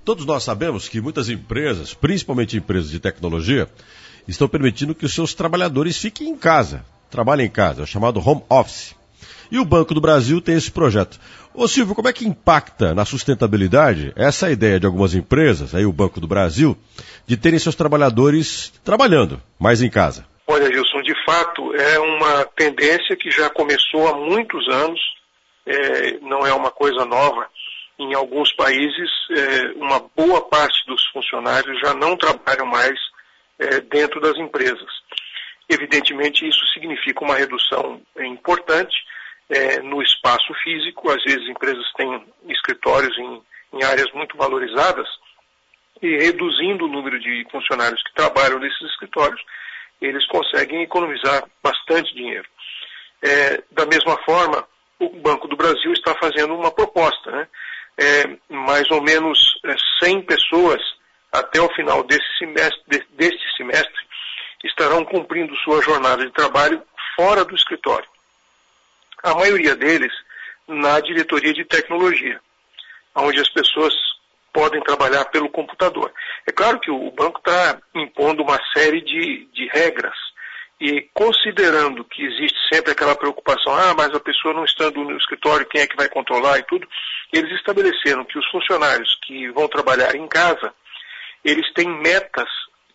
Todos nós sabemos que muitas empresas, principalmente empresas de tecnologia, estão permitindo que os seus trabalhadores fiquem em casa, trabalhem em casa, é o chamado home office. E o Banco do Brasil tem esse projeto. Ô Silvio, como é que impacta na sustentabilidade essa ideia de algumas empresas, aí o Banco do Brasil, de terem seus trabalhadores trabalhando mais em casa? Olha, Gilson, de fato é uma tendência que já começou há muitos anos, não é uma coisa nova. Em alguns países, uma boa parte dos funcionários já não trabalham mais dentro das empresas. Evidentemente, isso significa uma redução importante no espaço físico. Às vezes, empresas têm escritórios em áreas muito valorizadas e, reduzindo o número de funcionários que trabalham nesses escritórios, eles conseguem economizar bastante dinheiro. Da mesma forma, o Banco do Brasil está fazendo uma proposta, né? Mais ou menos 100 pessoas até o final deste semestre estarão cumprindo sua jornada de trabalho fora do escritório. A maioria deles na diretoria de tecnologia, onde as pessoas podem trabalhar pelo computador. É claro que o banco está impondo uma série de regras e considerando que existe sempre aquela preocupação, mas a pessoa não estando no escritório, quem é que vai controlar e tudo, eles estabeleceram que os funcionários que vão trabalhar em casa, eles têm metas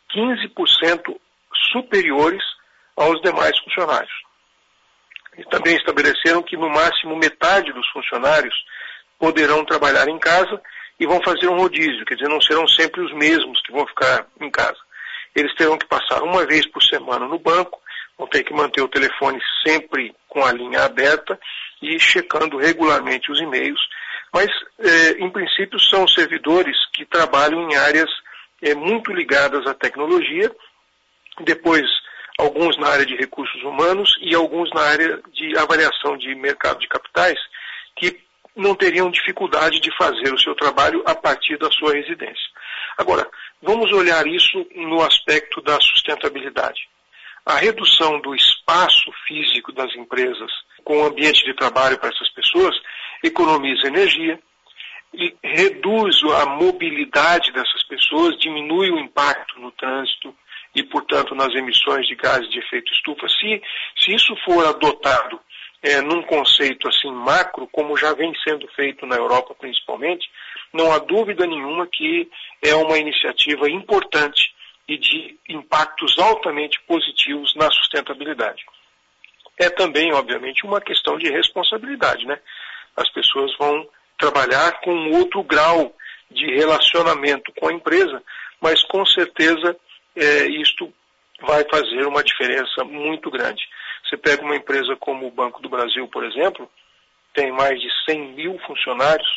15% superiores aos demais funcionários. E também estabeleceram que no máximo metade dos funcionários poderão trabalhar em casa e vão fazer um rodízio, quer dizer, não serão sempre os mesmos que vão ficar em casa. Eles terão que passar uma vez por semana no banco, vão ter que manter o telefone sempre com a linha aberta e checando regularmente os e-mails, mas em princípio são servidores que trabalham em áreas muito ligadas à tecnologia, depois alguns na área de recursos humanos e alguns na área de avaliação de mercado de capitais, que não teriam dificuldade de fazer o seu trabalho a partir da sua residência. Agora, vamos olhar isso no aspecto da sustentabilidade. A redução do espaço físico das empresas com o ambiente de trabalho para essas pessoas economiza energia e reduz a mobilidade dessas pessoas, diminui o impacto no trânsito e, portanto, nas emissões de gases de efeito estufa. Se isso for adotado num conceito assim macro, como já vem sendo feito na Europa principalmente, não há dúvida nenhuma que é uma iniciativa importante e de impactos altamente positivos na sustentabilidade. É também, obviamente, uma questão de responsabilidade, né? As pessoas vão trabalhar com outro grau de relacionamento com a empresa, mas com certeza isto vai fazer uma diferença muito grande. Você pega uma empresa como o Banco do Brasil, por exemplo, tem mais de 100 mil funcionários,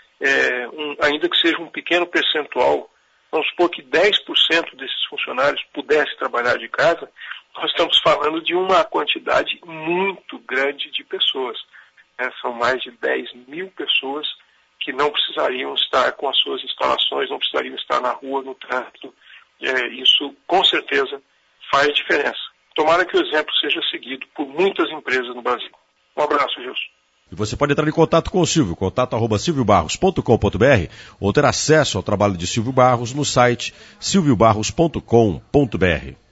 ainda que seja um pequeno percentual, vamos supor que 10% desses funcionários pudesse trabalhar de casa, nós estamos falando de uma quantidade muito grande de pessoas. São mais de 10 mil pessoas que não precisariam estar com as suas instalações, não precisariam estar na rua, no trânsito. Isso, com certeza, faz diferença. Tomara que o exemplo seja seguido por muitas empresas no Brasil. Um abraço, Gilson. E você pode entrar em contato com o Silvio, contato@silviobarros.com.br, ou ter acesso ao trabalho de Silvio Barros no site silviobarros.com.br.